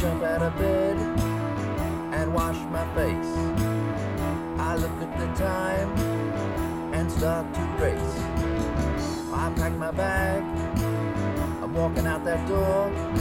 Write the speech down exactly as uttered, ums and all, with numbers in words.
jump out of bed and wash my face. I look at the time and start to race. I pack my bag, I'm walking out that door.